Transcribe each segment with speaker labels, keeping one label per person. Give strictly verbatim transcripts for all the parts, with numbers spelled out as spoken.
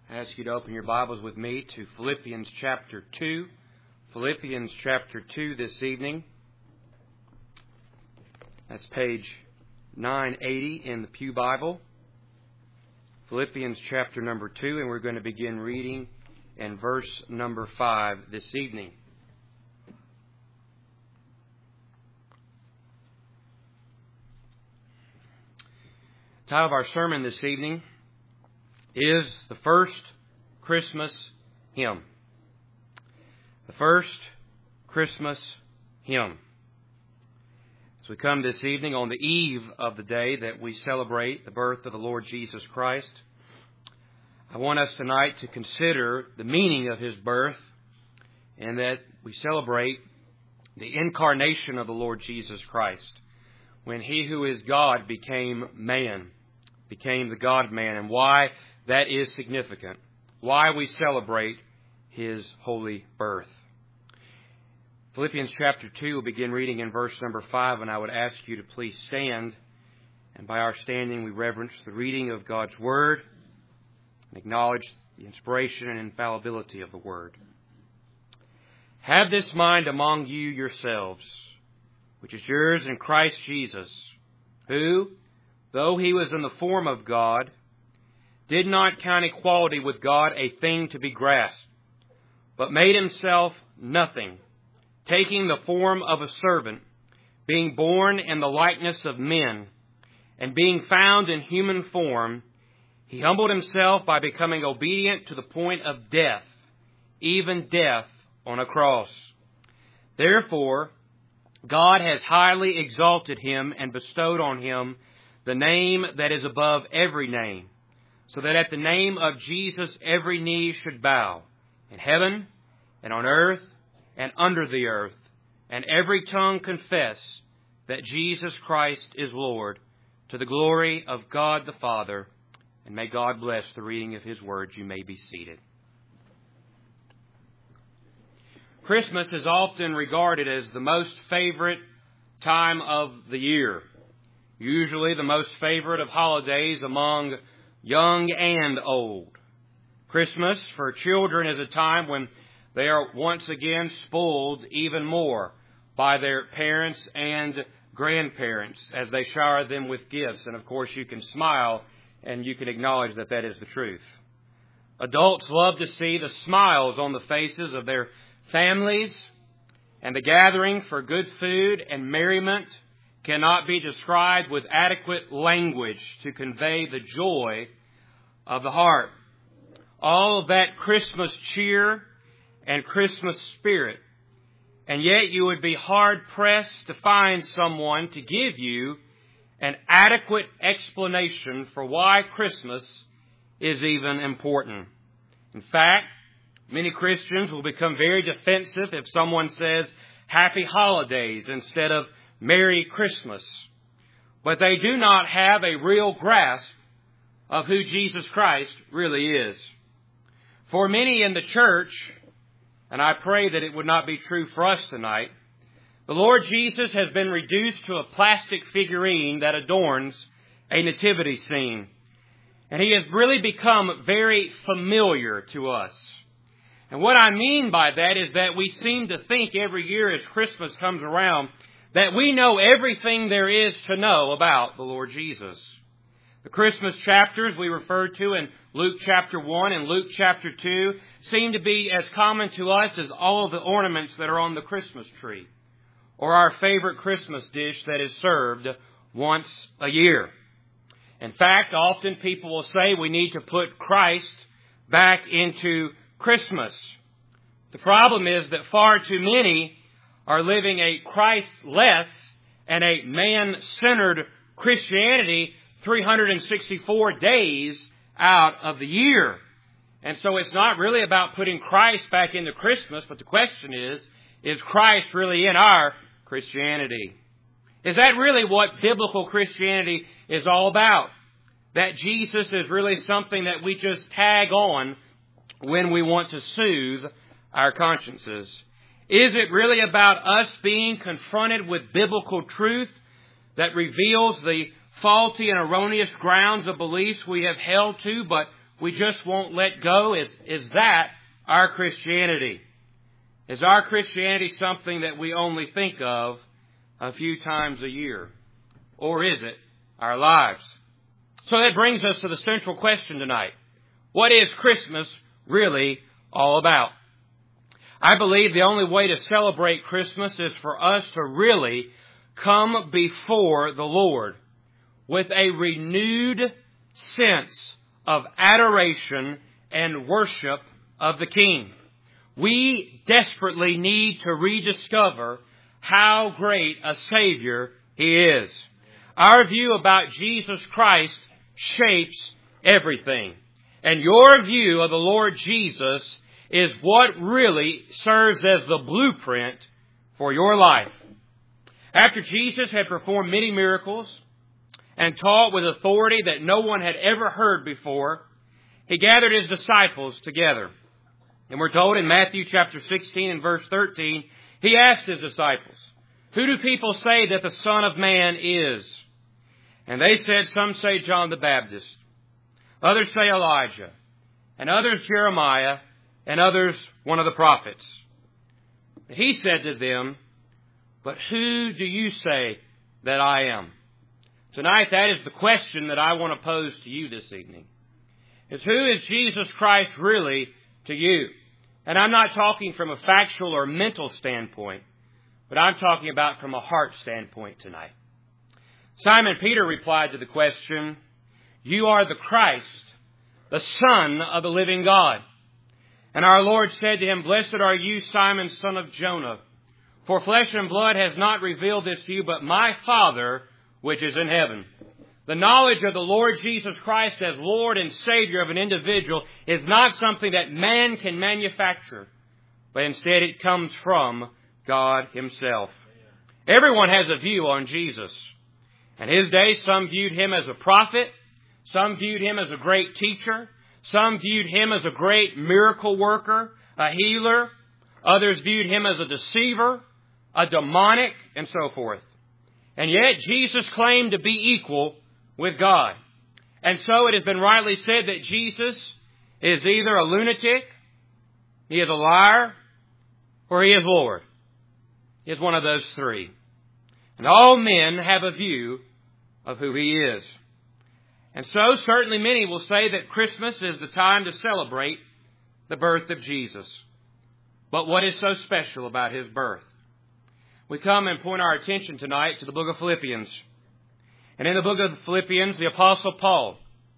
Speaker 1: I ask you to open your Bibles with me to Philippians chapter two. Philippians chapter two this evening. That's page nine eighty in the Pew Bible. Philippians chapter number two, and we're going to begin reading in verse number five this evening. The title of our sermon this evening is The First Christmas Hymn. The First Christmas Hymn. As we come this evening on the eve of the day that we celebrate the birth of the Lord Jesus Christ, I want us tonight to consider the meaning of His birth, and that we celebrate the incarnation of the Lord Jesus Christ, when He who is God became man, became the God-man, and why that is significant, why we celebrate His holy birth. Philippians chapter two will begin reading in verse number five, and I would ask you to please stand, and by our standing we reverence the reading of God's Word and acknowledge the inspiration and infallibility of the Word. Have this mind among you yourselves, which is yours in Christ Jesus, who, though He was in the form of God, did not count equality with God a thing to be grasped, but made Himself nothing, taking the form of a servant, being born in the likeness of men, and being found in human form, He humbled Himself by becoming obedient to the point of death, even death on a cross. Therefore, God has highly exalted Him and bestowed on Him the name that is above every name, so that at the name of Jesus every knee should bow, in heaven and on earth and under the earth, and every tongue confess that Jesus Christ is Lord, to the glory of God the Father. And may God bless the reading of His words. You may be seated. Christmas is often regarded as the most favorite time of the year, usually the most favorite of holidays among young and old. Christmas for children is a time when they are once again spoiled even more by their parents and grandparents as they shower them with gifts. And of course you can smile and you can acknowledge that that is the truth. Adults love to see the smiles on the faces of their families, and the gathering for good food and merriment cannot be described with adequate language to convey the joy of the heart. All of that Christmas cheer and Christmas spirit, and yet you would be hard-pressed to find someone to give you an adequate explanation for why Christmas is even important. In fact, many Christians will become very defensive if someone says Happy Holidays instead of Merry Christmas. But they do not have a real grasp of who Jesus Christ really is. For many in the church, and I pray that it would not be true for us tonight, the Lord Jesus has been reduced to a plastic figurine that adorns a nativity scene. And He has really become very familiar to us. And what I mean by that is that we seem to think every year as Christmas comes around that we know everything there is to know about the Lord Jesus. The Christmas chapters we referred to in Luke chapter one and Luke chapter two seem to be as common to us as all of the ornaments that are on the Christmas tree, or our favorite Christmas dish that is served once a year. In fact, often people will say we need to put Christ back into Christmas. The problem is that far too many are living a Christ-less and a man-centered Christianity three hundred sixty-four days out of the year. And so it's not really about putting Christ back into Christmas, but the question is, is Christ really in our Christianity? Is that really what biblical Christianity is all about? That Jesus is really something that we just tag on when we want to soothe our consciences? Is it really about us being confronted with biblical truth that reveals the faulty and erroneous grounds of beliefs we have held to, but we just won't let go? Is, is that our Christianity? Is our Christianity something that we only think of a few times a year? Or is it our lives? So that brings us to the central question tonight. What is Christmas really all about? I believe the only way to celebrate Christmas is for us to really come before the Lord with a renewed sense of adoration and worship of the King. We desperately need to rediscover how great a Savior He is. Our view about Jesus Christ shapes everything. And your view of the Lord Jesus is what really serves as the blueprint for your life. After Jesus had performed many miracles and taught with authority that no one had ever heard before, He gathered His disciples together. And we're told in Matthew chapter sixteen and verse thirteen, He asked His disciples, "Who do people say that the Son of Man is?" And they said, "Some say John the Baptist, others say Elijah, and others Jeremiah, and others one of the prophets." But He said to them, "But who do you say that I am?" Tonight, that is the question that I want to pose to you this evening. Is who is Jesus Christ really to you? And I'm not talking from a factual or mental standpoint, but I'm talking about from a heart standpoint tonight. Simon Peter replied to the question, "You are the Christ, the Son of the living God." And our Lord said to him, "Blessed are you, Simon, son of Jonah, for flesh and blood has not revealed this to you, but my Father which is in heaven." The knowledge of the Lord Jesus Christ as Lord and Savior of an individual is not something that man can manufacture, but instead it comes from God Himself. Everyone has a view on Jesus. In His day, some viewed Him as a prophet, some viewed Him as a great teacher, some viewed Him as a great miracle worker, a healer, others viewed Him as a deceiver, a demonic, and so forth. And yet Jesus claimed to be equal with God. And so it has been rightly said that Jesus is either a lunatic, He is a liar, or He is Lord. He is one of those three. And all men have a view of who He is. And so certainly many will say that Christmas is the time to celebrate the birth of Jesus. But what is so special about His birth? We come and point our attention tonight to the book of Philippians. And in the book of Philippians, the Apostle Paul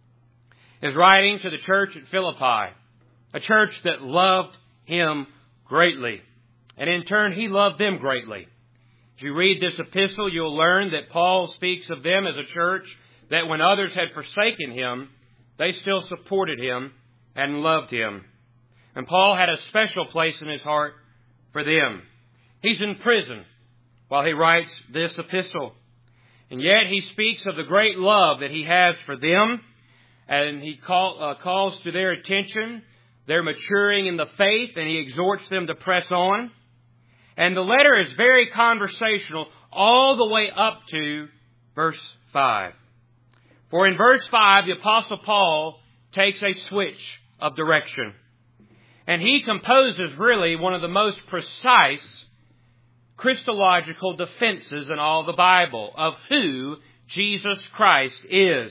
Speaker 1: is writing to the church at Philippi, a church that loved him greatly. And in turn, he loved them greatly. If you read this epistle, you'll learn that Paul speaks of them as a church that when others had forsaken him, they still supported him and loved him. And Paul had a special place in his heart for them. He's in prison while he writes this epistle. And yet he speaks of the great love that he has for them. And he call, uh, calls to their attention. They're maturing in the faith, and he exhorts them to press on. And the letter is very conversational all the way up to verse five. For in verse five, the Apostle Paul takes a switch of direction. And he composes really one of the most precise Christological defenses in all the Bible of who Jesus Christ is.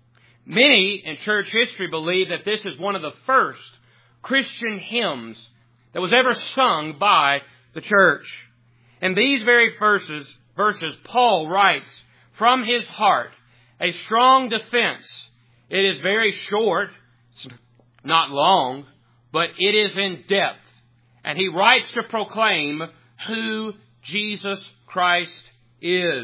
Speaker 1: Many in church history believe that this is one of the first Christian hymns that was ever sung by the church. In these very verses, verses, Paul writes from his heart a strong defense. It is very short, it's not long, but it is in depth. And he writes to proclaim who Jesus Christ is.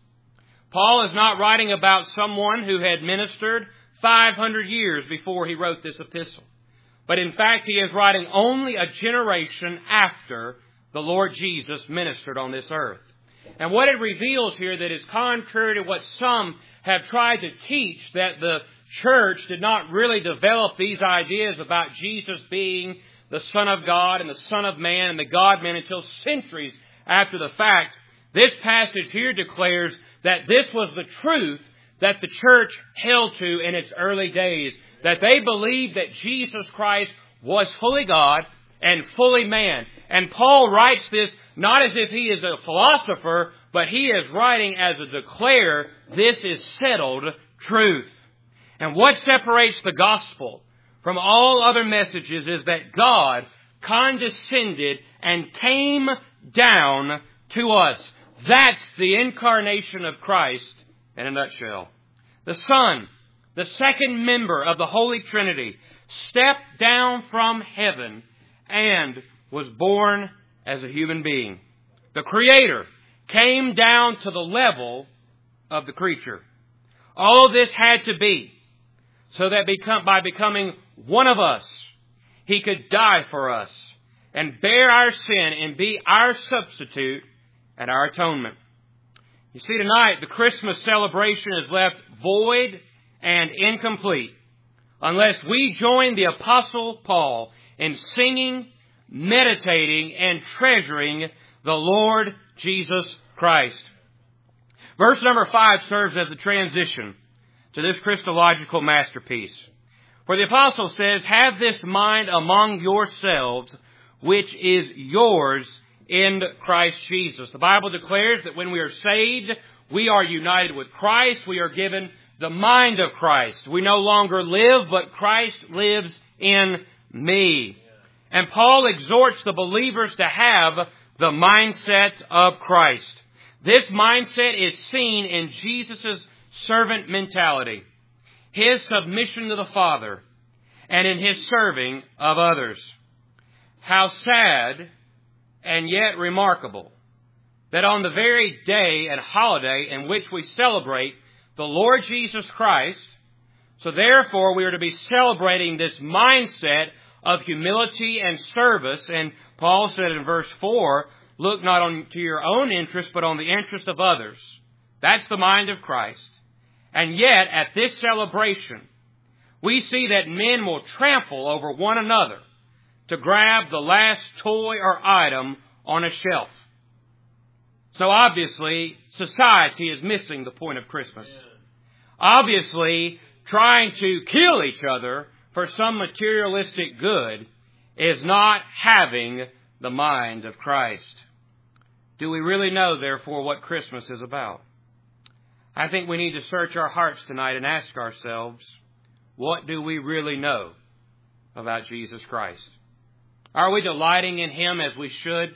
Speaker 1: Paul is not writing about someone who had ministered five hundred years before he wrote this epistle. But in fact, he is writing only a generation after the Lord Jesus ministered on this earth. And what it reveals here that is contrary to what some have tried to teach, that the church did not really develop these ideas about Jesus being the Son of God and the Son of Man and the God-man until centuries after the fact. This passage here declares that this was the truth that the church held to in its early days, that they believed that Jesus Christ was fully God and fully man. And Paul writes this not as if he is a philosopher, but he is writing as a declare, this is settled truth. And what separates the gospel from all other messages is that God condescended and came down to us. That's the incarnation of Christ in a nutshell. The Son, the second member of the Holy Trinity, stepped down from heaven and was born as a human being. The Creator came down to the level of the creature. All this had to be so that become, by becoming one of us, He could die for us and bear our sin and be our substitute and our atonement. You see, tonight, the Christmas celebration is left void and incomplete unless we join the Apostle Paul in singing, meditating, and treasuring the Lord Jesus Christ. Verse number five serves as a transition to this Christological masterpiece. For the Apostle says, have this mind among yourselves, which is yours in Christ Jesus. The Bible declares that when we are saved, we are united with Christ. We are given the mind of Christ. We no longer live, but Christ lives in me. And Paul exhorts the believers to have the mindset of Christ. This mindset is seen in Jesus' servant mentality, His submission to the Father, and in His serving of others. How sad and yet remarkable that on the very day and holiday in which we celebrate the Lord Jesus Christ, so therefore we are to be celebrating this mindset of humility and service. And Paul said in verse four, look not on to your own interest, but on the interest of others. That's the mind of Christ. And yet, at this celebration, we see that men will trample over one another to grab the last toy or item on a shelf. So obviously, society is missing the point of Christmas. Obviously, trying to kill each other for some materialistic good is not having the mind of Christ. Do we really know, therefore, what Christmas is about? I think we need to search our hearts tonight and ask ourselves, what do we really know about Jesus Christ? Are we delighting in Him as we should?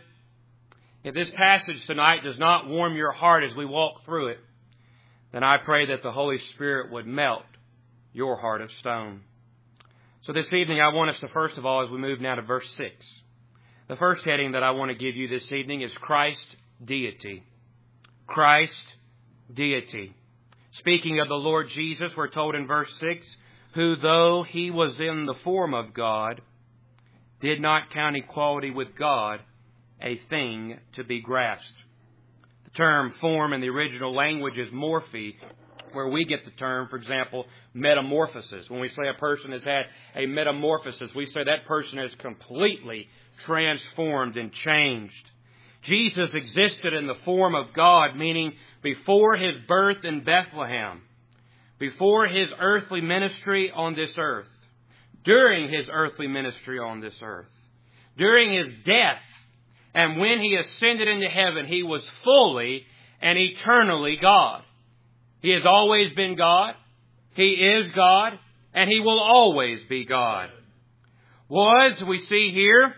Speaker 1: If this passage tonight does not warm your heart as we walk through it, then I pray that the Holy Spirit would melt your heart of stone. So this evening I want us to, first of all, as we move now to verse six, the first heading that I want to give you this evening is Christ deity. Christ deity. Speaking of the Lord Jesus, we're told in verse six, who though He was in the form of God, did not count equality with God a thing to be grasped. The term form in the original language is morphe, where we get the term, for example, metamorphosis. When we say a person has had a metamorphosis, we say that person is completely transformed and changed. Jesus existed in the form of God, meaning before His birth in Bethlehem, before His earthly ministry on this earth, during His earthly ministry on this earth, during His death, and when He ascended into heaven, He was fully and eternally God. He has always been God. He is God. And He will always be God. Was, we see here,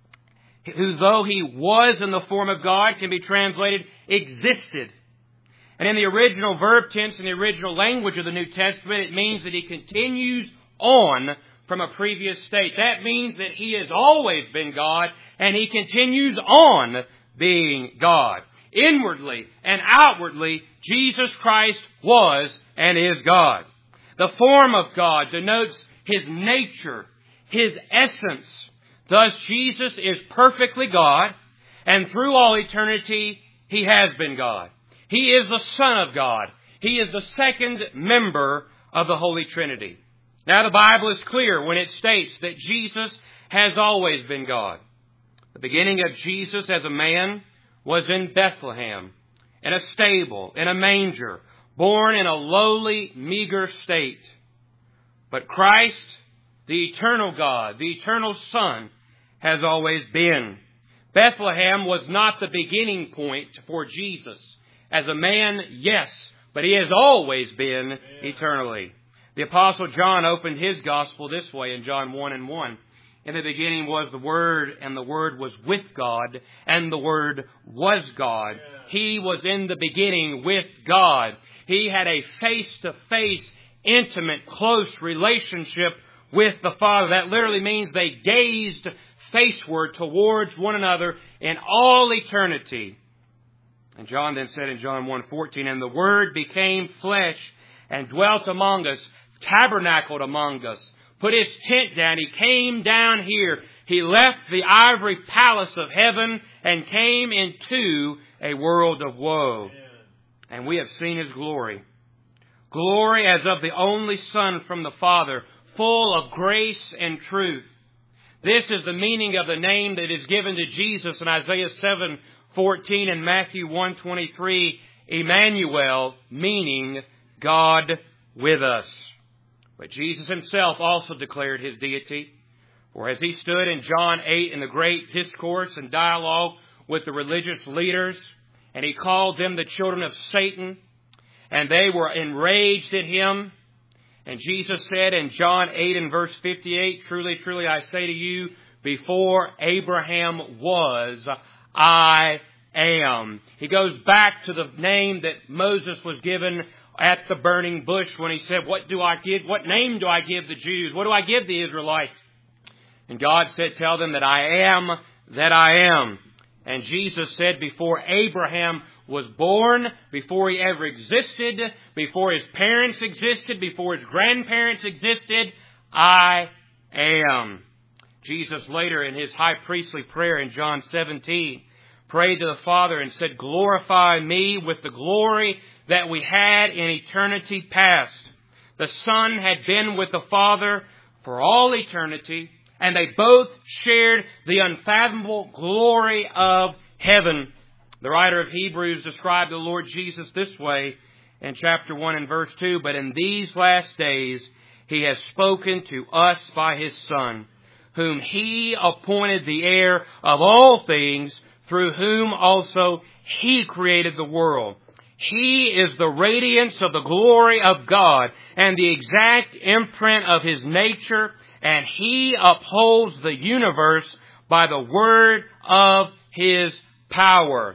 Speaker 1: who though He was in the form of God, can be translated existed. And in the original verb tense, in the original language of the New Testament, it means that He continues on from a previous state. That means that He has always been God, and He continues on being God. Inwardly and outwardly, Jesus Christ was and is God. The form of God denotes His nature, His essence. Thus, Jesus is perfectly God, and through all eternity, He has been God. He is the Son of God. He is the second member of the Holy Trinity. Now, the Bible is clear when it states that Jesus has always been God. The beginning of Jesus as a man was in Bethlehem, in a stable, in a manger, born in a lowly, meager state. But Christ, the eternal God, the eternal Son, has always been. Bethlehem was not the beginning point for Jesus. As a man, yes, but He has always been eternally. The Apostle John opened his Gospel this way in John one and one. In the beginning was the Word, and the Word was with God, and the Word was God. He was in the beginning with God. He had a face-to-face, intimate, close relationship with the Father. That literally means they gazed faceward towards one another in all eternity. And John then said in John one fourteen, and the Word became flesh and dwelt among us, tabernacled among us, put His tent down. He came down here. He left the ivory palace of heaven and came into a world of woe. And we have seen His glory. Glory as of the only Son from the Father, full of grace and truth. This is the meaning of the name that is given to Jesus in Isaiah seven fourteen and Matthew one twenty-three, Emmanuel, meaning God with us. But Jesus Himself also declared His deity. For as He stood in John eight in the great discourse and dialogue with the religious leaders, and He called them the children of Satan, and they were enraged at Him. And Jesus said in John eight and verse fifty-eight, truly, truly, I say to you, before Abraham was, I am. He goes back to the name that Moses was given at the burning bush when he said, what do I give? What name do I give the Jews? What do I give the Israelites? And God said, tell them that I am that I am. And Jesus said, before Abraham was born, before he ever existed, before his parents existed, before his grandparents existed, I am. Jesus later in His high priestly prayer in John seventeen prayed to the Father and said, glorify me with the glory that we had in eternity past. The Son had been with the Father for all eternity, and they both shared the unfathomable glory of heaven. The writer of Hebrews described the Lord Jesus this way in chapter one and verse two, but in these last days He has spoken to us by His Son, whom He appointed the heir of all things, through whom also He created the world. He is the radiance of the glory of God and the exact imprint of His nature, and He upholds the universe by the word of His power.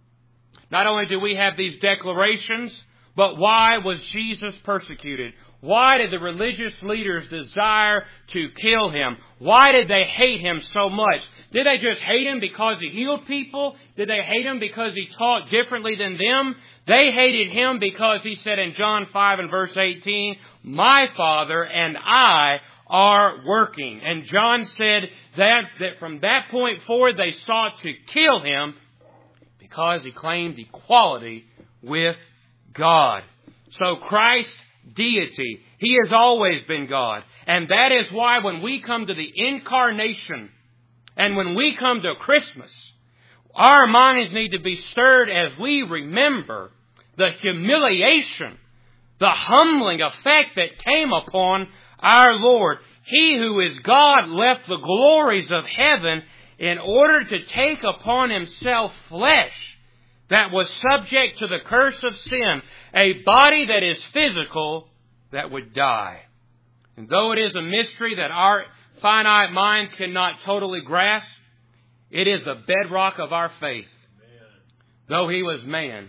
Speaker 1: Not only do we have these declarations, but why was Jesus persecuted? Why did the religious leaders desire to kill Him? Why did they hate Him so much? Did they just hate Him because He healed people? Did they hate Him because He taught differently than them? They hated Him because He said in John five and verse eighteen, my Father and I are working. And John said that, that from that point forward they sought to kill Him because He claimed equality with God. So Christ's deity, He has always been God. And that is why when we come to the incarnation and when we come to Christmas, our minds need to be stirred as we remember the humiliation, the humbling effect that came upon our Lord. He who is God left the glories of heaven in order to take upon Himself flesh that was subject to the curse of sin, a body that is physical that would die. And though it is a mystery that our finite minds cannot totally grasp, it is the bedrock of our faith. Amen. Though He was man,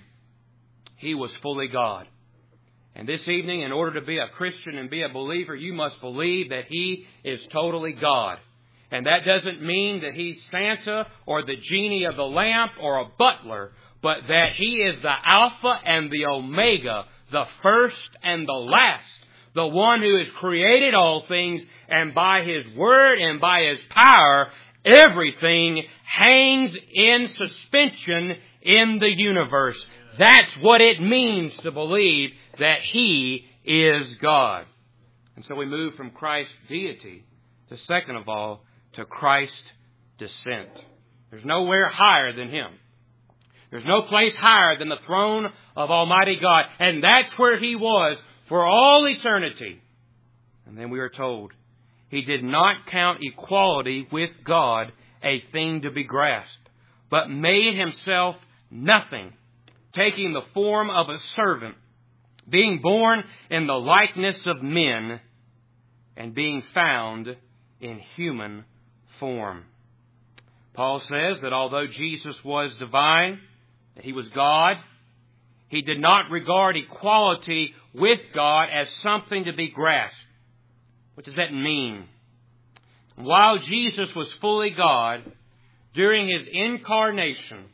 Speaker 1: He was fully God. And this evening, in order to be a Christian and be a believer, you must believe that He is totally God. And that doesn't mean that He's Santa or the genie of the lamp or a butler, but that He is the Alpha and the Omega, the first and the last, the one who has created all things, and by His word and by His power, everything hangs in suspension in the universe. That's what it means to believe that He is God. And so we move from Christ's deity to, second of all, to Christ's descent. There's nowhere higher than Him. There's no place higher than the throne of Almighty God. And that's where He was for all eternity. And then we are told, He did not count equality with God a thing to be grasped, but made Himself nothing, taking the form of a servant, being born in the likeness of men, and being found in human form. Paul says that although Jesus was divine, that He was God, He did not regard equality with God as something to be grasped. What does that mean? While Jesus was fully God, during His incarnation,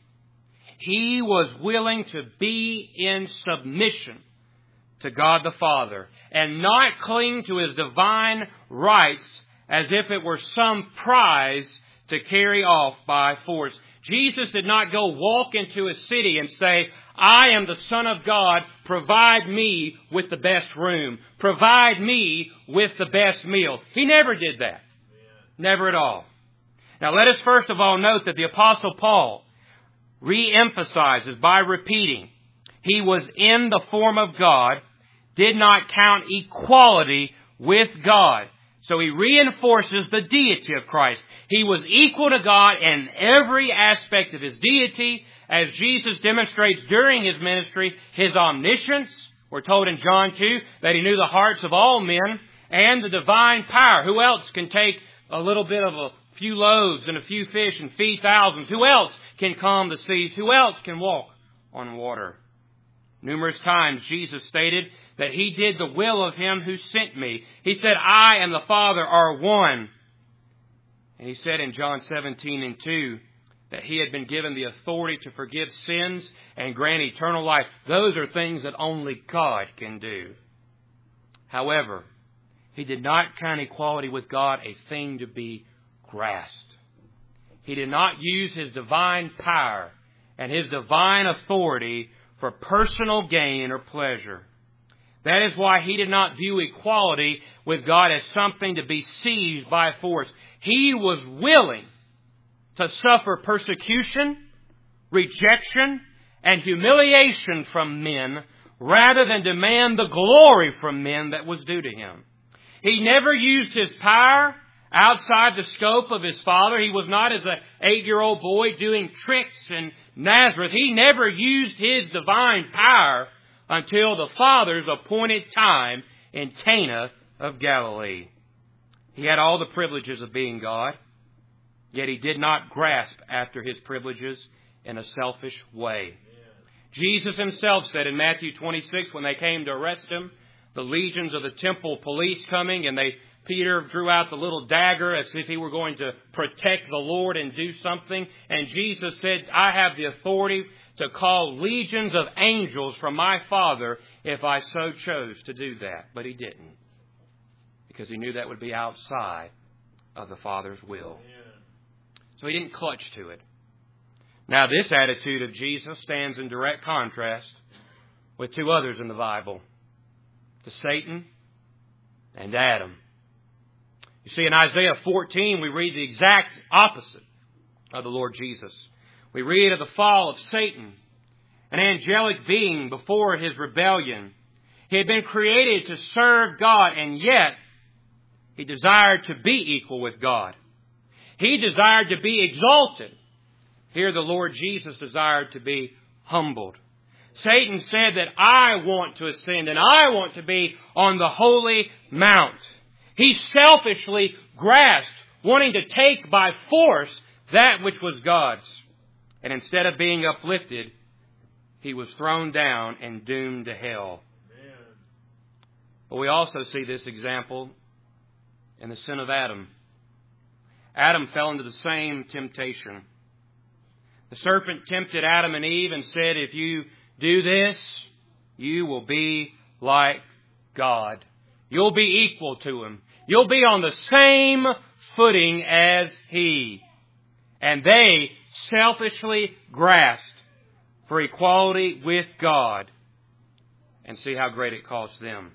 Speaker 1: He was willing to be in submission to God the Father and not cling to His divine rights as if it were some prize to carry off by force. Jesus did not go walk into a city and say, I am the Son of God, provide me with the best room, provide me with the best meal. He never did that. Never at all. Now let us first of all note that the Apostle Paul re-emphasizes by repeating, He was in the form of God, did not count equality with God. So he reinforces the deity of Christ. He was equal to God in every aspect of His deity, as Jesus demonstrates during His ministry, His omniscience. We're told in John two that He knew the hearts of all men, and the divine power. Who else can take a little bit of a few loaves and a few fish and feed thousands? Who else can calm the seas? Who else can walk on water? Numerous times Jesus stated that He did the will of Him who sent me. He said, I and the Father are one. And He said in John seventeen and two that He had been given the authority to forgive sins and grant eternal life. Those are things that only God can do. However, He did not count equality with God a thing to be grasped. He did not use His divine power and His divine authority for personal gain or pleasure. That is why He did not view equality with God as something to be seized by force. He was willing to suffer persecution, rejection, and humiliation from men rather than demand the glory from men that was due to Him. He never used His power outside the scope of His Father. He was not as an eight-year-old boy doing tricks in Nazareth. He never used His divine power until the Father's appointed time in Cana of Galilee. He had all the privileges of being God, yet He did not grasp after His privileges in a selfish way. Jesus Himself said in Matthew twenty-six, when they came to arrest Him, the legions of the temple police coming, and they Peter drew out the little dagger as if he were going to protect the Lord and do something. And Jesus said, I have the authority to call legions of angels from my Father if I so chose to do that. But He didn't, because He knew that would be outside of the Father's will. So He didn't clutch to it. Now this attitude of Jesus stands in direct contrast with two others in the Bible, to Satan and Adam. You see, in Isaiah fourteen, we read the exact opposite of the Lord Jesus. We read of the fall of Satan, an angelic being before his rebellion. He had been created to serve God, and yet he desired to be equal with God. He desired to be exalted. Here the Lord Jesus desired to be humbled. Satan said that I want to ascend and I want to be on the holy mount. He selfishly grasped, wanting to take by force that which was God's. And instead of being uplifted, he was thrown down and doomed to hell. Amen. But we also see this example in the sin of Adam. Adam fell into the same temptation. The serpent tempted Adam and Eve and said, if you do this, you will be like God. You'll be equal to Him. You'll be on the same footing as He. And they selfishly grasped for equality with God. And see how great it cost them.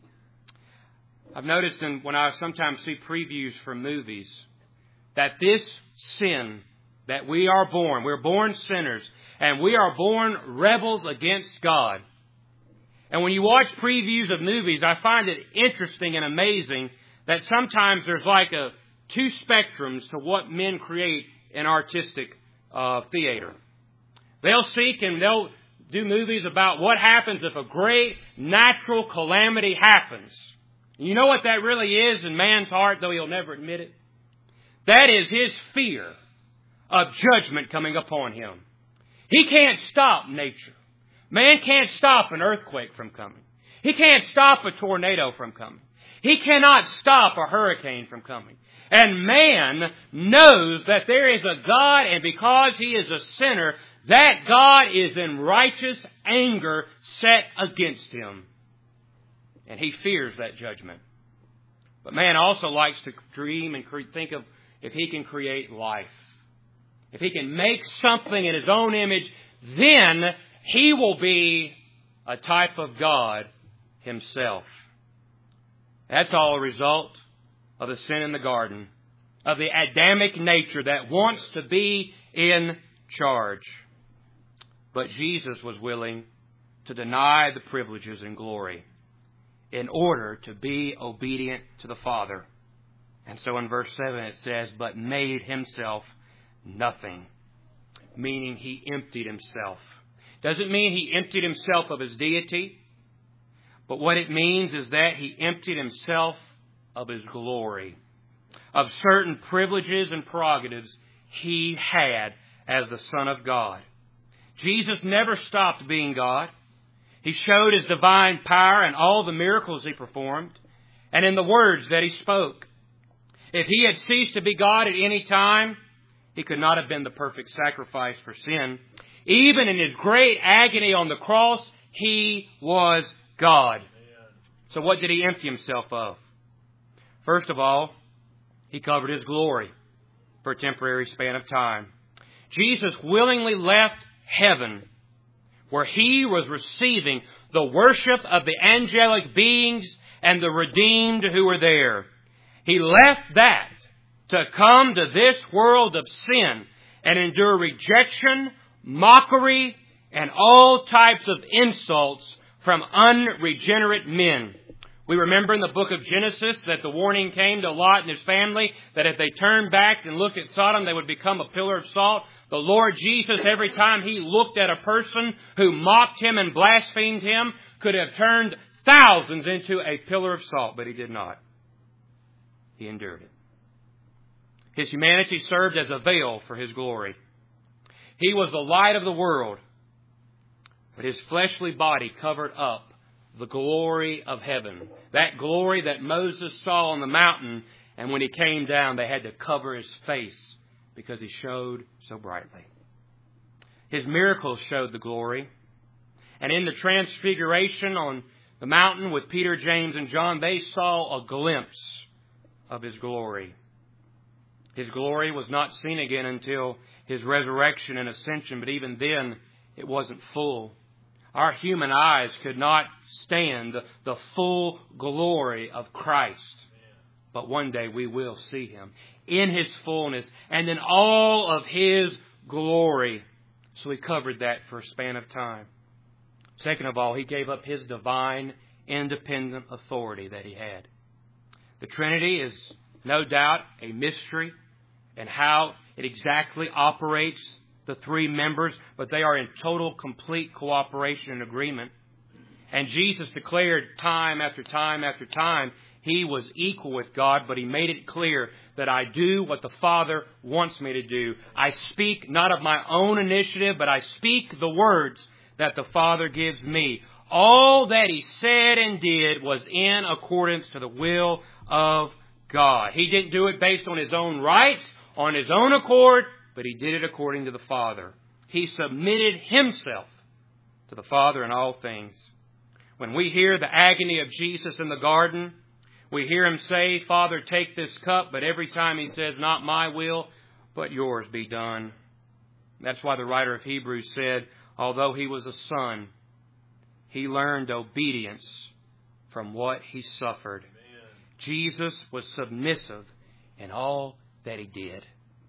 Speaker 1: I've noticed in, when I sometimes see previews for movies, that this sin that we are born, we're born sinners, and we are born rebels against God. And when you watch previews of movies, I find it interesting and amazing that sometimes there's like a two spectrums to what men create in artistic uh, theater. They'll seek and they'll do movies about what happens if a great natural calamity happens. You know what that really is in man's heart, though he'll never admit it? That is his fear of judgment coming upon him. He can't stop nature. Man can't stop an earthquake from coming. He can't stop a tornado from coming. He cannot stop a hurricane from coming. And man knows that there is a God, and because he is a sinner, that God is in righteous anger set against him. And he fears that judgment. But man also likes to dream and think of if he can create life. If he can make something in his own image, then he will be a type of God himself. That's all a result of the sin in the garden, of the Adamic nature that wants to be in charge. But Jesus was willing to deny the privileges and glory in order to be obedient to the Father. And so in verse seven it says, but made himself nothing, meaning he emptied himself. Doesn't mean he emptied himself of his deity, but what it means is that he emptied himself of his glory, of certain privileges and prerogatives he had as the Son of God. Jesus never stopped being God. He showed his divine power in all the miracles he performed and in the words that he spoke. If he had ceased to be God at any time, he could not have been the perfect sacrifice for sin. Even in his great agony on the cross, he was God. So what did he empty himself of? First of all, he covered his glory for a temporary span of time. Jesus willingly left heaven, where he was receiving the worship of the angelic beings and the redeemed who were there. He left that to come to this world of sin and endure rejection, mockery, and all types of insults from unregenerate men. We remember in the book of Genesis that the warning came to Lot and his family that if they turned back and looked at Sodom, they would become a pillar of salt. The Lord Jesus, every time he looked at a person who mocked him and blasphemed him, could have turned thousands into a pillar of salt, but he did not. He endured it. His humanity served as a veil for his glory. He was the light of the world, but his fleshly body covered up the glory of heaven. That glory that Moses saw on the mountain, and when he came down, they had to cover his face because he showed so brightly. His miracles showed the glory. And in the transfiguration on the mountain with Peter, James, and John, they saw a glimpse of his glory. His glory was not seen again until his resurrection and ascension, but even then it wasn't full. Our human eyes could not stand the full glory of Christ. But one day we will see him in his fullness and in all of his glory. So he covered that for a span of time. Second of all, he gave up his divine, independent authority that he had. The Trinity is no doubt a mystery and how it exactly operates, the three members, but they are in total, complete cooperation and agreement. And Jesus declared time after time after time he was equal with God, but he made it clear that I do what the Father wants me to do. I speak not of my own initiative, but I speak the words that the Father gives me. All that he said and did was in accordance to the will of God. He didn't do it based on his own rights, on his own accord, but he did it according to the Father. He submitted himself to the Father in all things. When we hear the agony of Jesus in the garden, we hear him say, Father, take this cup, but every time he says, not my will, but yours be done. That's why the writer of Hebrews said, although he was a son, he learned obedience from what he suffered. Amen. Jesus was submissive in all that he did.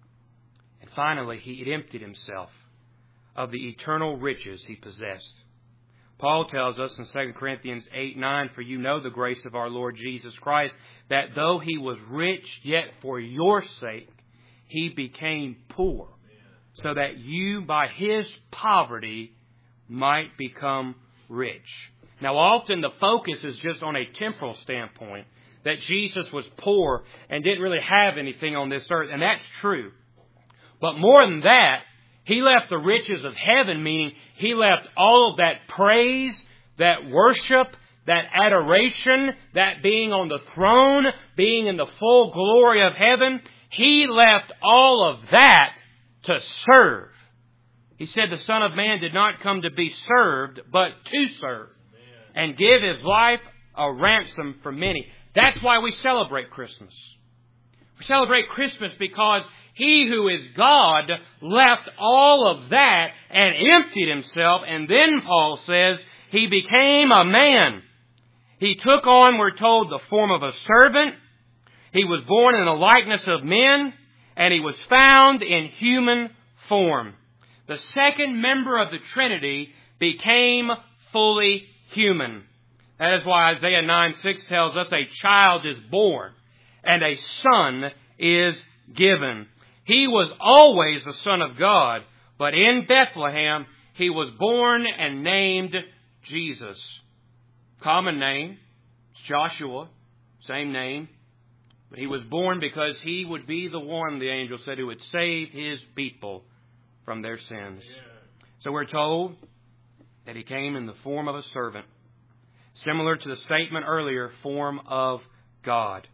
Speaker 1: And finally, he emptied himself of the eternal riches he possessed. Paul tells us in Second Corinthians eight nine, "For you know the grace of our Lord Jesus Christ, that though He was rich, yet for your sake He became poor, so that you by His poverty might become rich." Now often the focus is just on a temporal standpoint, that Jesus was poor and didn't really have anything on this earth, and that's true. But more than that, He left the riches of heaven, meaning He left all of that praise, that worship, that adoration, that being on the throne, being in the full glory of heaven. He left all of that to serve. He said the Son of Man did not come to be served, but to serve, and give His life a ransom for many. That's why we celebrate Christmas. We celebrate Christmas because He who is God left all of that and emptied Himself. And then Paul says He became a man. He took on, we're told, the form of a servant. He was born in the likeness of men, and He was found in human form. The second member of the Trinity became fully human. That is why Isaiah nine six tells us a child is born and a son is given. He was always the Son of God, but in Bethlehem He was born and named Jesus. Common name, Joshua, same name. But He was born because He would be the one, the angel said, who would save His people from their sins. So we're told that He came in the form of a servant. Similar to the statement earlier, form of God.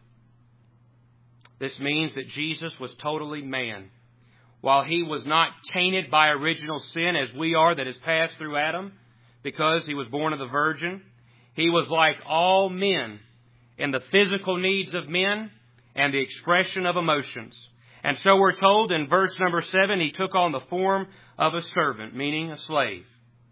Speaker 1: This means that Jesus was totally man. While He was not tainted by original sin as we are that has passed through Adam, because He was born of the Virgin, He was like all men in the physical needs of men and the expression of emotions. And so we're told in verse number seven, He took on the form of a servant, meaning a slave.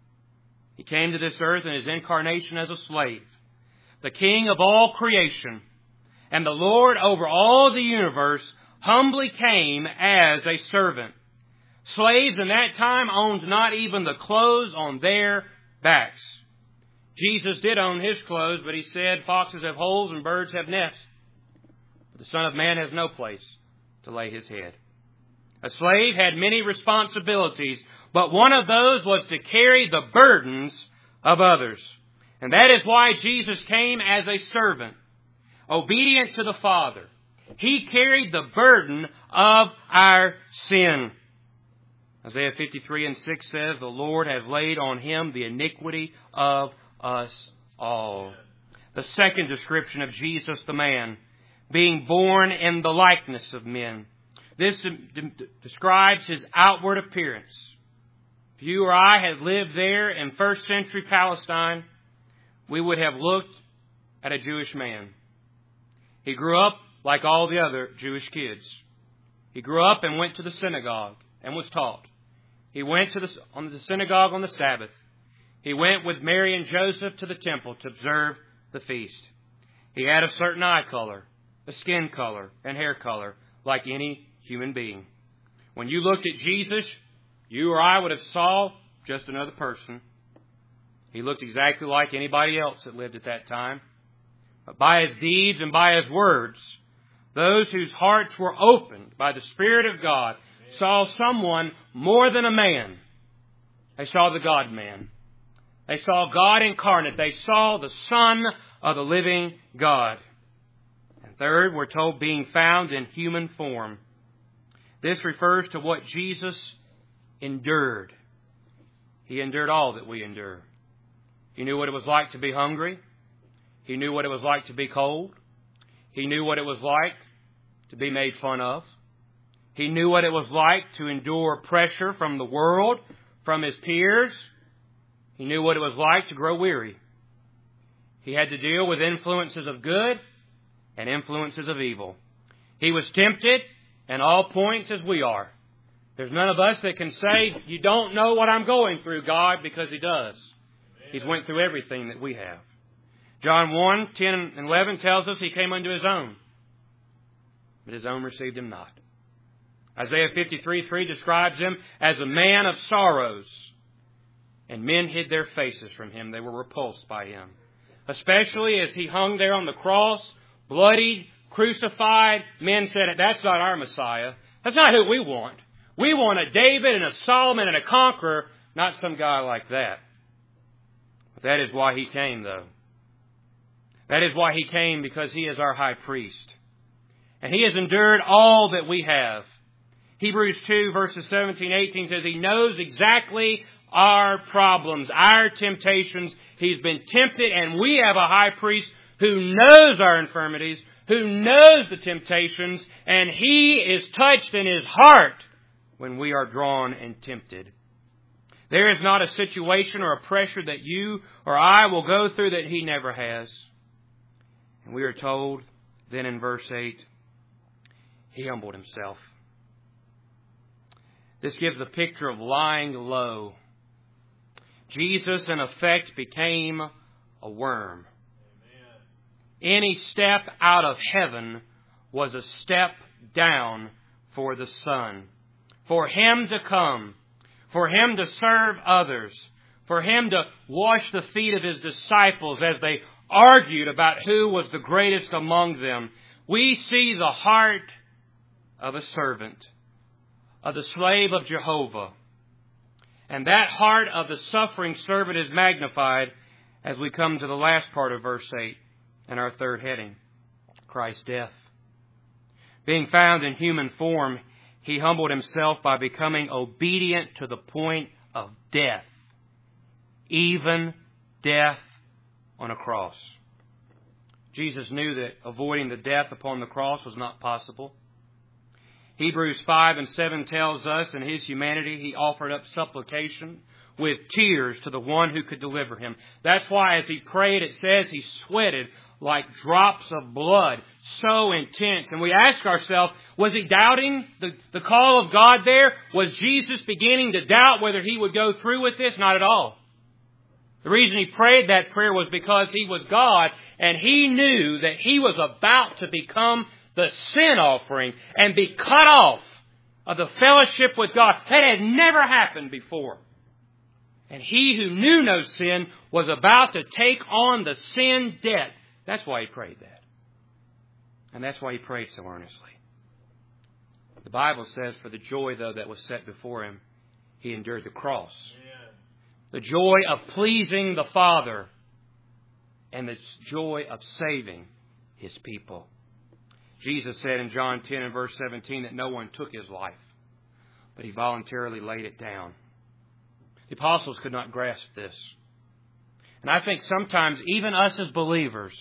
Speaker 1: He came to this earth in His incarnation as a slave. The King of all creation and the Lord over all the universe humbly came as a servant. Slaves in that time owned not even the clothes on their backs. Jesus did own His clothes, but He said, "Foxes have holes and birds have nests, but the Son of Man has no place to lay His head." A slave had many responsibilities, but one of those was to carry the burdens of others. And that is why Jesus came as a servant, obedient to the Father. He carried the burden of our sin. Isaiah fifty-three and six says, "The Lord has laid on Him the iniquity of us all." The second description of Jesus the man, being born in the likeness of men. This describes His outward appearance. If you or I had lived there in first century Palestine, we would have looked at a Jewish man. He grew up like all the other Jewish kids. He grew up and went to the synagogue and was taught. He went to the, on the synagogue on the Sabbath. He went with Mary and Joseph to the temple to observe the feast. He had a certain eye color, a skin color, and hair color, like any human being. When you looked at Jesus, you or I would have saw just another person. He looked exactly like anybody else that lived at that time. But by His deeds and by His words, those whose hearts were opened by the Spirit of God saw someone more than a man. They saw the God-man. They saw God incarnate. They saw the Son of the living God. And third, we're told being found in human form. This refers to what Jesus endured. He endured all that we endure. He knew what it was like to be hungry. He knew what it was like to be cold. He knew what it was like to be made fun of. He knew what it was like to endure pressure from the world, from His peers. He knew what it was like to grow weary. He had to deal with influences of good and influences of evil. He was tempted in all points as we are. There's none of us that can say, "You don't know what I'm going through, God," because He does. He's went through everything that we have. John one, ten and eleven tells us He came unto His own, but His own received Him not. Isaiah fifty-three three describes Him as a man of sorrows. and men hid their faces from Him. They were repulsed by Him. Especially as He hung there on the cross, bloodied, crucified, men said, that's not our Messiah. That's not who we want. We want a David and a Solomon and a conqueror, not some guy like that. But that is why He came, though. That is why He came, because He is our high priest. And He has endured all that we have. Hebrews two verses seventeen, eighteen says He knows exactly our problems, our temptations. He's been tempted, and we have a high priest who knows our infirmities, who knows the temptations, and He is touched in His heart when we are drawn and tempted. There is not a situation or a pressure that you or I will go through that He never has. And we are told then in verse eight, He humbled Himself. This gives a picture of lying low. Jesus, in effect, became a worm. Amen. Any step out of heaven was a step down for the Son. For Him to come, for Him to serve others, for Him to wash the feet of His disciples as they argued about who was the greatest among them. We see the heart of a servant, of the slave of Jehovah. And that heart of the suffering servant is magnified as we come to the last part of verse eight and our third heading, Christ's death. Being found in human form, He humbled Himself by becoming obedient to the point of death, even death on a cross. Jesus knew that avoiding the death upon the cross was not possible. Hebrews five and seven tells us in His humanity He offered up supplication with tears to the one who could deliver Him. That's why as He prayed, it says He sweated like drops of blood, so intense. And we ask ourselves, was He doubting the, the call of God there? Was Jesus beginning to doubt whether He would go through with this? Not at all. The reason He prayed that prayer was because He was God, and He knew that He was about to become the sin offering and be cut off of the fellowship with God. That had never happened before. And He who knew no sin was about to take on the sin debt. That's why He prayed that. And that's why He prayed so earnestly. The Bible says, for the joy, though, that was set before Him, He endured the cross. Amen. The joy of pleasing the Father and the joy of saving His people. Jesus said in John ten and verse seventeen that no one took His life, but He voluntarily laid it down. The apostles could not grasp this. And I think sometimes, even us as believers,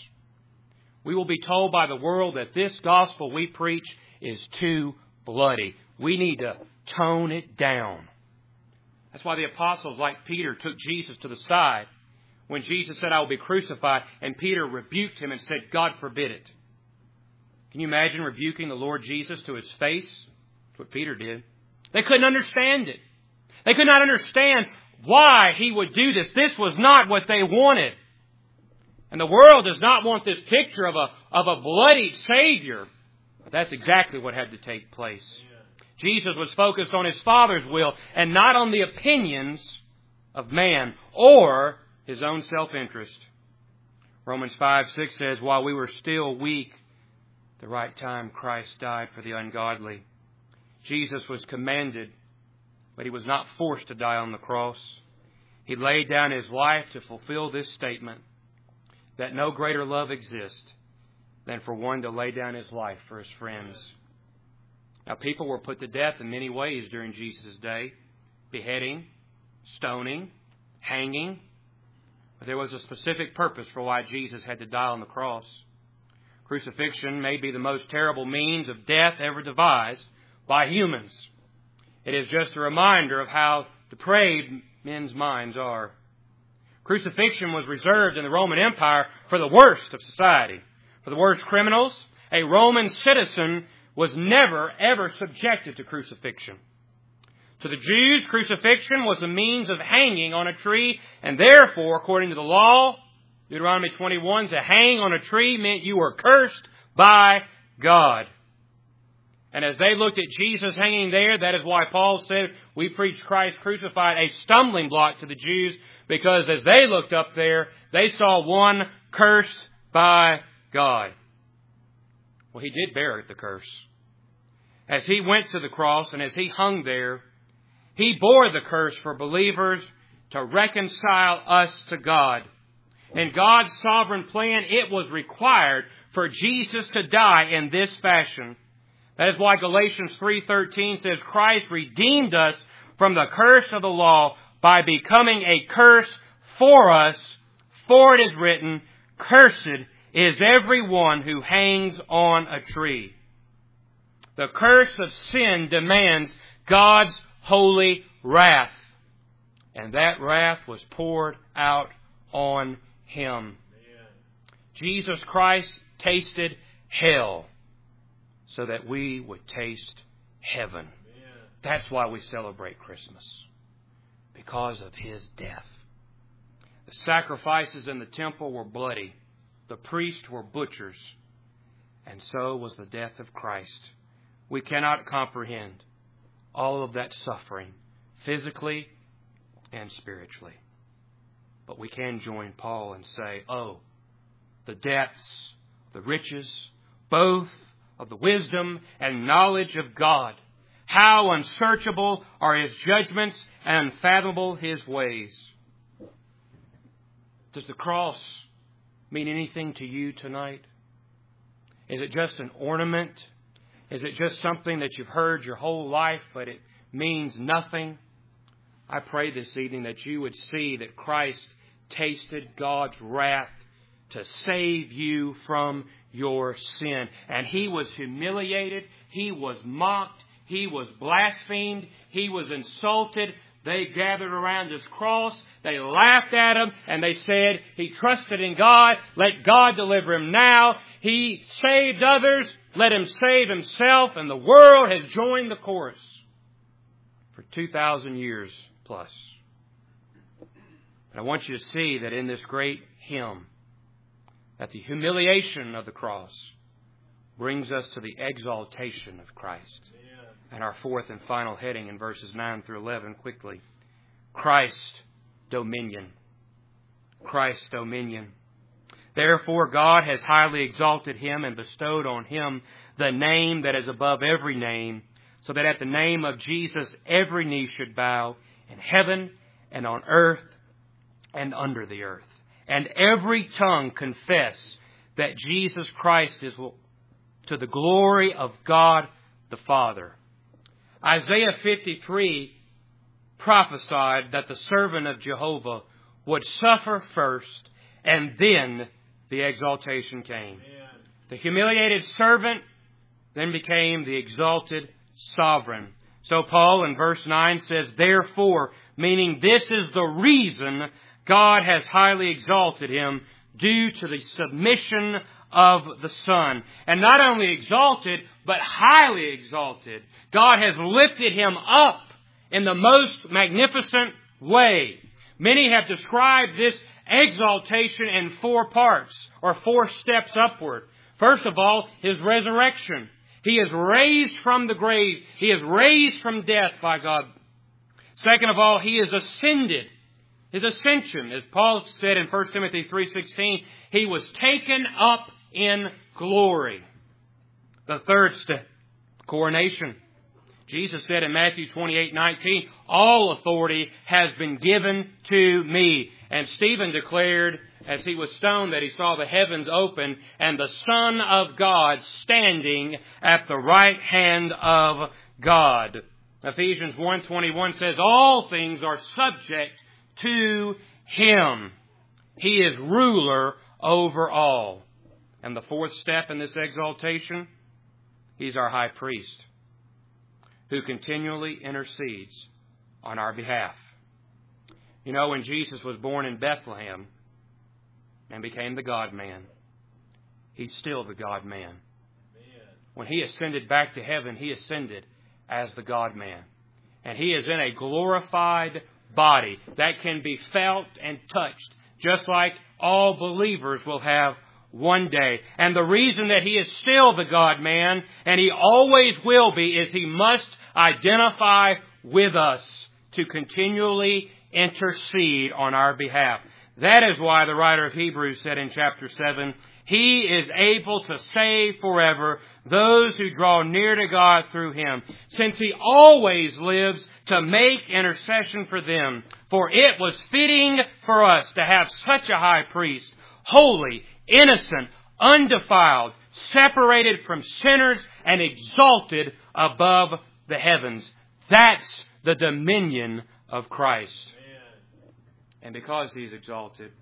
Speaker 1: we will be told by the world that this gospel we preach is too bloody. We need to tone it down. That's why the apostles, like Peter, took Jesus to the side when Jesus said, I will be crucified, and Peter rebuked him and said, God forbid it. Can you imagine rebuking the Lord Jesus to His face? That's what Peter did. They couldn't understand it. They could not understand why He would do this. This was not what they wanted. And the world does not want this picture of a, of a bloodied Savior. But that's exactly what had to take place. Jesus was focused on His Father's will and not on the opinions of man or His own self-interest. Romans five six says, while we were still weak, the right time Christ died for the ungodly. Jesus was commanded, but He was not forced to die on the cross. He laid down His life to fulfill this statement, that no greater love exists than for one to lay down his life for his friends. Now, people were put to death in many ways during Jesus' day. Beheading, stoning, hanging. But there was a specific purpose for why Jesus had to die on the cross. Crucifixion may be the most terrible means of death ever devised by humans. It is just a reminder of how depraved men's minds are. Crucifixion was reserved in the Roman Empire for the worst of society. For the worst criminals, a Roman citizen was never, ever subjected to crucifixion. To the Jews, crucifixion was a means of hanging on a tree, and therefore, according to the law, Deuteronomy twenty-one, to hang on a tree meant you were cursed by God. And as they looked at Jesus hanging there, that is why Paul said, we preach Christ crucified, a stumbling block to the Jews, because as they looked up there, they saw one cursed by God. Well, He did bear the curse. As He went to the cross and as He hung there, He bore the curse for believers to reconcile us to God. In God's sovereign plan, it was required for Jesus to die in this fashion. That is why Galatians three thirteen says, Christ redeemed us from the curse of the law by becoming a curse for us. For it is written, cursed is everyone who hangs on a tree. The curse of sin demands God's holy wrath. And that wrath was poured out on Him. Amen. Jesus Christ tasted hell so that we would taste heaven. Amen. That's why we celebrate Christmas. Because of His death. The sacrifices in the temple were bloody. The priests were butchers. And so was the death of Christ. We cannot comprehend all of that suffering, physically and spiritually. But we can join Paul and say, oh, the depths, the riches, both of the wisdom and knowledge of God. How unsearchable are His judgments and unfathomable His ways. Does the cross mean anything to you tonight? Is it just an ornament? Is it just something that you've heard your whole life, but it means nothing? I pray this evening that you would see that Christ tasted God's wrath to save you from your sin. And He was humiliated. He was mocked. He was blasphemed. He was insulted. They gathered around His cross. They laughed at Him and they said, He trusted in God. Let God deliver Him now. He saved others. Let Him save Himself. And the world has joined the chorus for two thousand years plus. But I want you to see that in this great hymn, that the humiliation of the cross brings us to the exaltation of Christ. And our fourth and final heading in verses nine through eleven, quickly. Christ dominion. Christ dominion. Therefore God has highly exalted Him and bestowed on Him the name that is above every name, so that at the name of Jesus every knee should bow in heaven and on earth and under the earth, and every tongue confess that Jesus Christ is to the glory of God the Father. Isaiah fifty-three prophesied that the servant of Jehovah would suffer first, and then the exaltation came. Amen. The humiliated servant then became the exalted sovereign. So Paul in verse nine says, therefore, meaning this is the reason God has highly exalted Him, due to the submission of the Son. And not only exalted, but highly exalted. God has lifted Him up in the most magnificent way. Many have described this exaltation in four parts, or four steps upward. First of all, His resurrection. He is raised from the grave. He is raised from death by God. Second of all, He is ascended. His ascension, as Paul said in First Timothy three sixteen, He was taken up in glory. The third step, coronation. Jesus said in Matthew twenty-eight nineteen, all authority has been given to me. And Stephen declared, as he was stoned, that he saw the heavens open and the Son of God standing at the right hand of God. Ephesians one twenty-one says, all things are subject to Him. He is ruler over all. And the fourth step in this exaltation, He's our high priest, who continually intercedes on our behalf. You know, when Jesus was born in Bethlehem and became the God-man, He's still the God-man. When He ascended back to heaven, He ascended as the God-man. And He is in a glorified body that can be felt and touched, just like all believers will have one day. And the reason that He is still the God-man, and He always will be, is He must identify with us to continually intercede on our behalf. That is why the writer of Hebrews said in chapter seven, He is able to save forever those who draw near to God through Him, since He always lives to make intercession for them. For it was fitting for us to have such a high priest, holy, innocent, undefiled, separated from sinners, and exalted above the heavens. That's the dominion of Christ. Amen. And because He's exalted,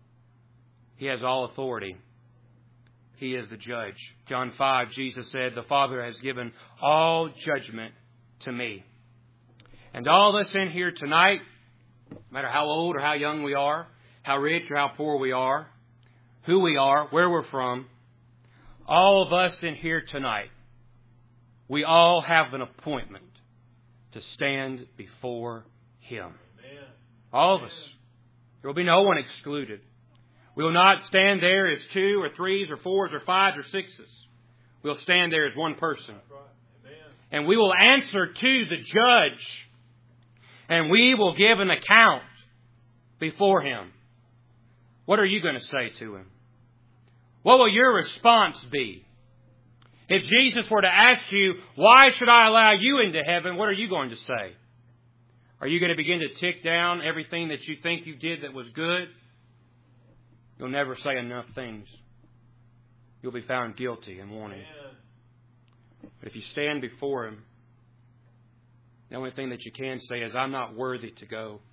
Speaker 1: He has all authority. He is the judge. John five, Jesus said, the Father has given all judgment to me. And all of us in here tonight, no matter how old or how young we are, how rich or how poor we are, who we are, where we're from, all of us in here tonight, we all have an appointment to stand before Him. Amen. All of us. There will be no one excluded. We will not stand there as two or threes or fours or fives or sixes. We'll stand there as one person. And we will answer to the judge. And we will give an account before Him. What are you going to say to Him? What will your response be? If Jesus were to ask you, why should I allow you into heaven? What are you going to say? Are you going to begin to tick down everything that you think you did that was good? You'll never say enough things. You'll be found guilty and wanting. But if you stand before Him, the only thing that you can say is, I'm not worthy to go,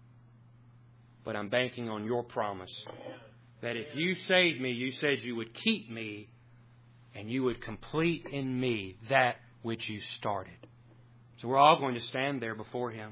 Speaker 1: but I'm banking on Your promise that if You saved me, You said You would keep me and You would complete in me that which You started. So we're all going to stand there before Him.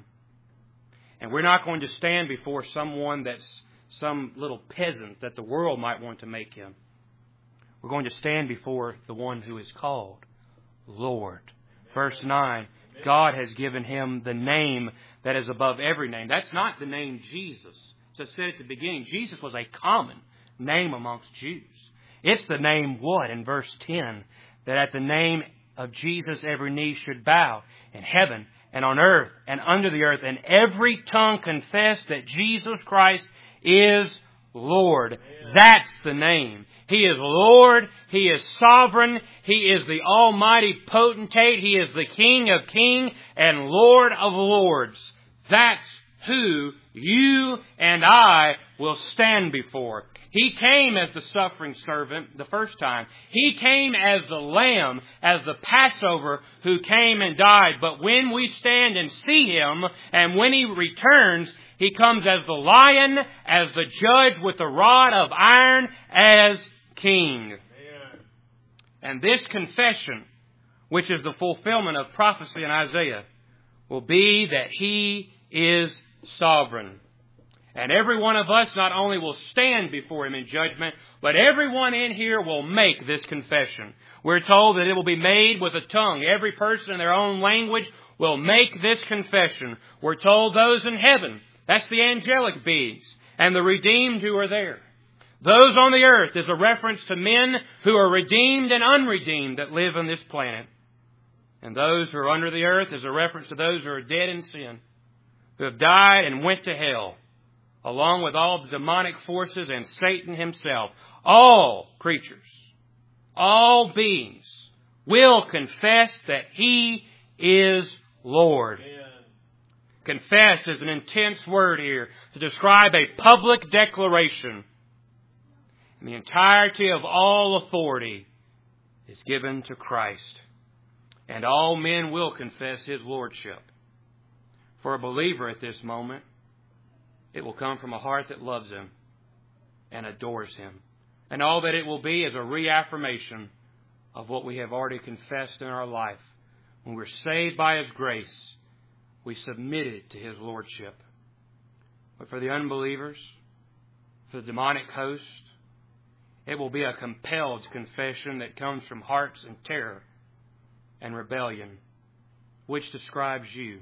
Speaker 1: And we're not going to stand before someone that's some little peasant that the world might want to make him. We're going to stand before the one who is called Lord. Verse nine, God has given Him the name that is above every name. That's not the name Jesus. As I said at the beginning, Jesus was a common name amongst Jews. It's the name what in verse ten? That at the name of Jesus every knee should bow in heaven and on earth and under the earth, and every tongue confess that Jesus Christ is Lord. Amen. That's the name. He is Lord. He is sovereign. He is the almighty potentate. He is the King of kings and Lord of lords. That's who you and I will stand before. He came as the suffering servant the first time. He came as the Lamb, as the Passover who came and died. But when we stand and see Him, and when He returns, He comes as the Lion, as the Judge with the rod of iron, as King. Amen. And this confession, which is the fulfillment of prophecy in Isaiah, will be that He is sovereign. And every one of us not only will stand before Him in judgment, but everyone in here will make this confession. We're told that it will be made with a tongue. Every person in their own language will make this confession. We're told those in heaven, that's the angelic beings, and the redeemed who are there. Those on the earth is a reference to men who are redeemed and unredeemed that live on this planet. And those who are under the earth is a reference to those who are dead in sin, who have died and went to hell, along with all the demonic forces and Satan himself. All creatures, all beings will confess that He is Lord. Amen. Confess is an intense word here to describe a public declaration. And the entirety of all authority is given to Christ. And all men will confess His lordship. For a believer at this moment, it will come from a heart that loves Him and adores Him. And all that it will be is a reaffirmation of what we have already confessed in our life. When we're saved by His grace, we submitted to His lordship. But for the unbelievers, for the demonic host, it will be a compelled confession that comes from hearts in terror and rebellion. Which describes you?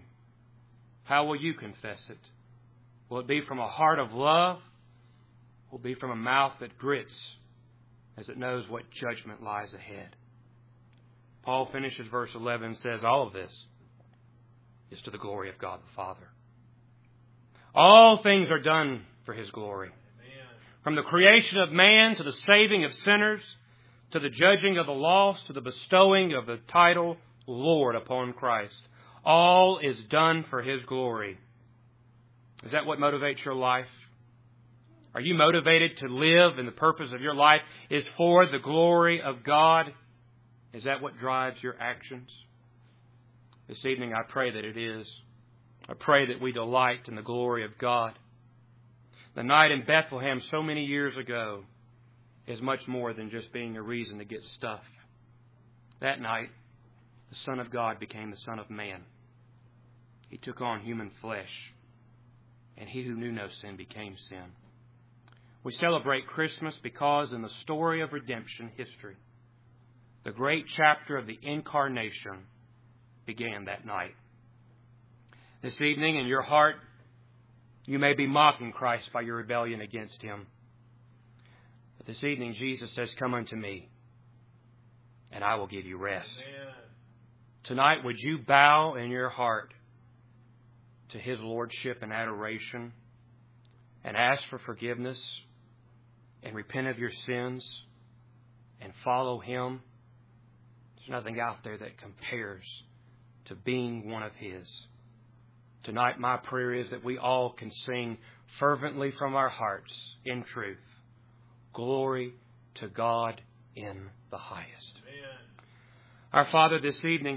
Speaker 1: How will you confess it? Will it be from a heart of love? Will it be from a mouth that grits as it knows what judgment lies ahead. Paul finishes verse eleven and says, all of this is to the glory of God the Father. All things are done for His glory. Amen. From the creation of man to the saving of sinners, to the judging of the lost, to the bestowing of the title Lord upon Christ. All is done for His glory. Is that what motivates your life? Are you motivated to live, and the purpose of your life is for the glory of God? Is that what drives your actions? This evening I pray that it is. I pray that we delight in the glory of God. The night in Bethlehem so many years ago is much more than just being a reason to get stuff. That night, the Son of God became the Son of Man. He took on human flesh, and He who knew no sin became sin. We celebrate Christmas because in the story of redemption history, the great chapter of the Incarnation began that night. This evening, in your heart, you may be mocking Christ by your rebellion against Him. But this evening, Jesus says, come unto me, and I will give you rest. Amen. Tonight, would you bow in your heart to His lordship and adoration and ask for forgiveness and repent of your sins and follow Him? There's nothing out there that compares to being one of His. Tonight, my prayer is that we all can sing fervently from our hearts in truth, glory to God in the highest. Amen. Our Father, this evening,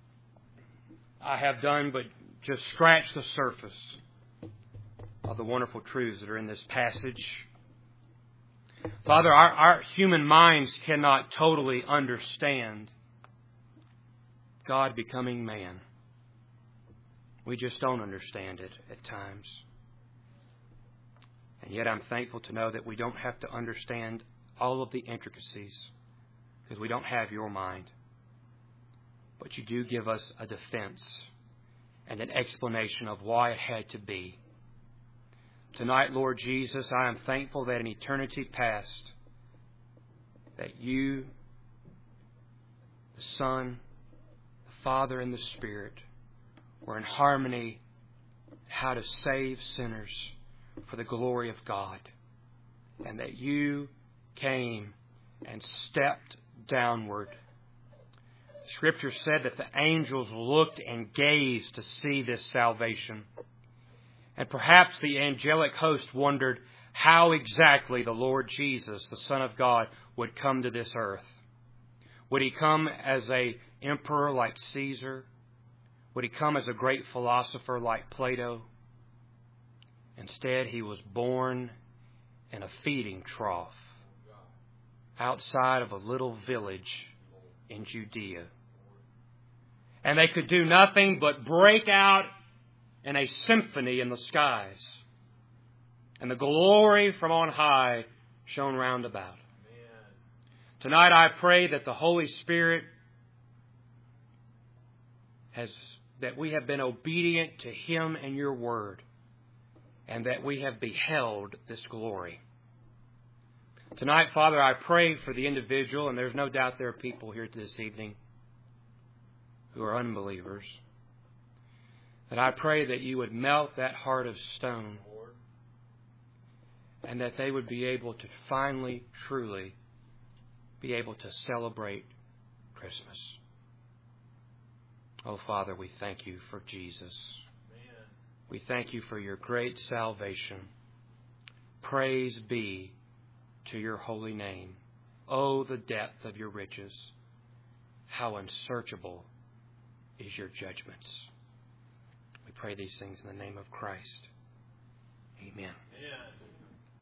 Speaker 1: I have done but just scratch the surface of the wonderful truths that are in this passage. Father, our, our human minds cannot totally understand God becoming man. We just don't understand it at times. And yet I'm thankful to know that we don't have to understand all of the intricacies because we don't have your mind. But you do give us a defense and an explanation of why it had to be. Tonight, Lord Jesus, I am thankful that in eternity past, that you, the Son, the Father, and the Spirit were in harmony how to save sinners for the glory of God. And that you came and stepped downward. Scripture said that the angels looked and gazed to see this salvation. And perhaps the angelic host wondered how exactly the Lord Jesus, the Son of God, would come to this earth. Would He come as an emperor like Caesar? Would He come as a great philosopher like Plato? Instead, He was born in a feeding trough outside of a little village in Judea. And they could do nothing but break out in a symphony in the skies. And the glory from on high shone round about. Amen. Tonight I pray that the Holy Spirit has, that we have been obedient to Him and your word, and that we have beheld this glory. Tonight, Father, I pray for the individual, and there's no doubt there are people here this evening who are unbelievers, that I pray that you would melt that heart of stone, and that they would be able to finally, truly be able to celebrate Christmas. Oh, Father, we thank you for Jesus. Amen. We thank you for your great salvation. Praise be to your holy name. Oh, the depth of your riches. How unsearchable is your judgments. We pray these things in the name of Christ. Amen.